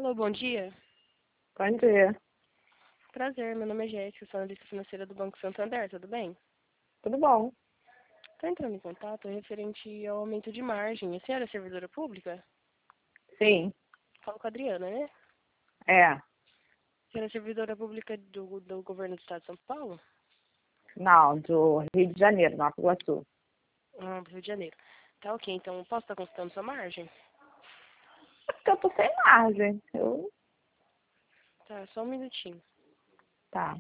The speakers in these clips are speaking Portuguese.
Alô, bom dia. Bom dia. Prazer, meu nome é Jéssica, sou analista financeira do Banco Santander, tudo bem? Tudo bom? Estou entrando em contato referente ao aumento de margem. A senhora é servidora pública? Sim. Falo com a Adriana, né? É. A senhora é servidora pública do governo do estado de São Paulo? Não, do Rio de Janeiro, Nova Iguaçu. Ah, do Rio de Janeiro. Tá ok, então posso estar consultando sua margem? Porque eu tô sem margem. Tá, só um minutinho. Tá.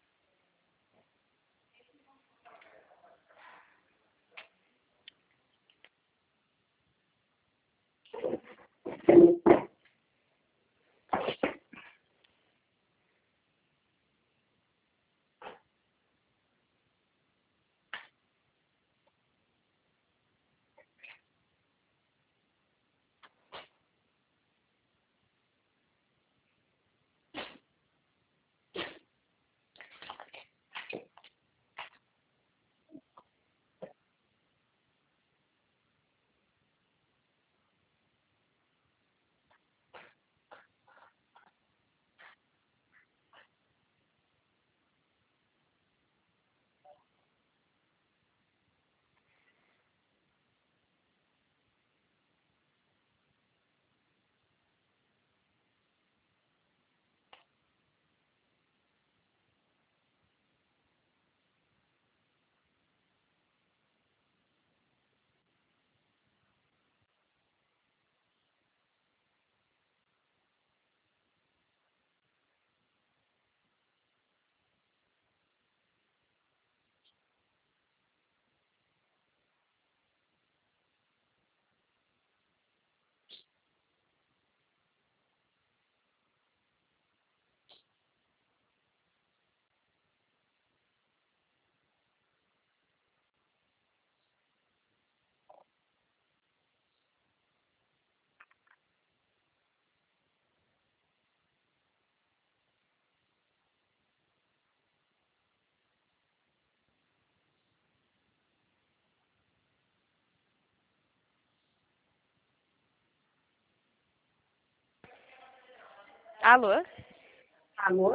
Alô? Alô?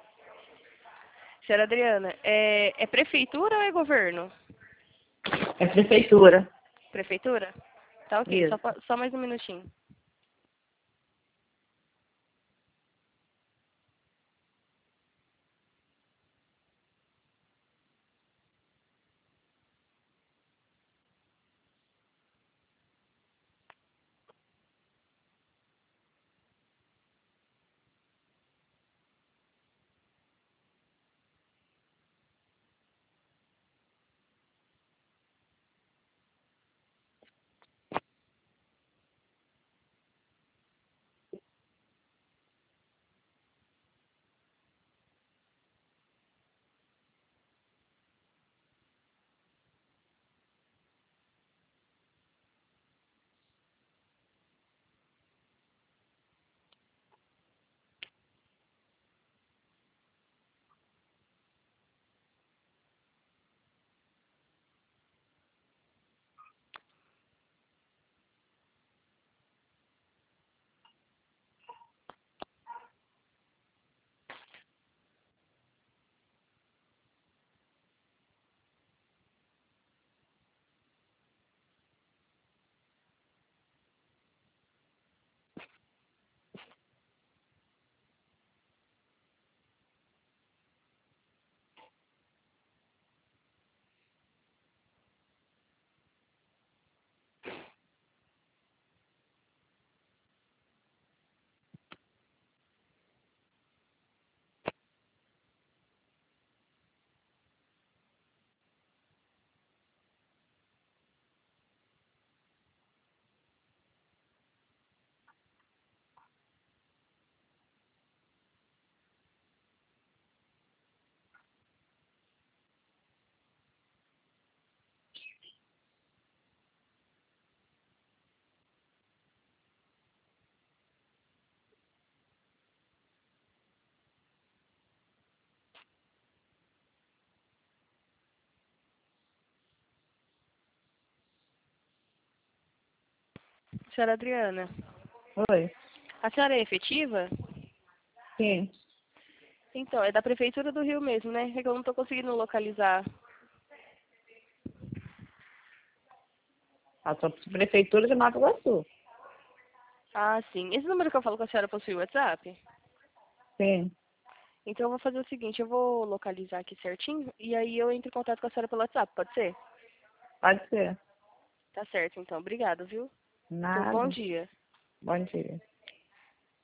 Senhora Adriana, é prefeitura ou é governo? É prefeitura. Prefeitura? Tá ok, Isso. só mais um minutinho. Senhora Adriana, Oi. A senhora é efetiva? Sim. Então, é da Prefeitura do Rio mesmo, né? É que eu não tô conseguindo localizar. A sua prefeitura de Nova Iguaçu. Ah, sim. Esse número que eu falo com a senhora possui WhatsApp? Sim. Então eu vou fazer o seguinte, eu vou localizar aqui certinho e aí eu entro em contato com a senhora pelo WhatsApp, pode ser? Pode ser. Tá certo, então. Obrigada, viu? Então, bom Nada. dia. Bom dia.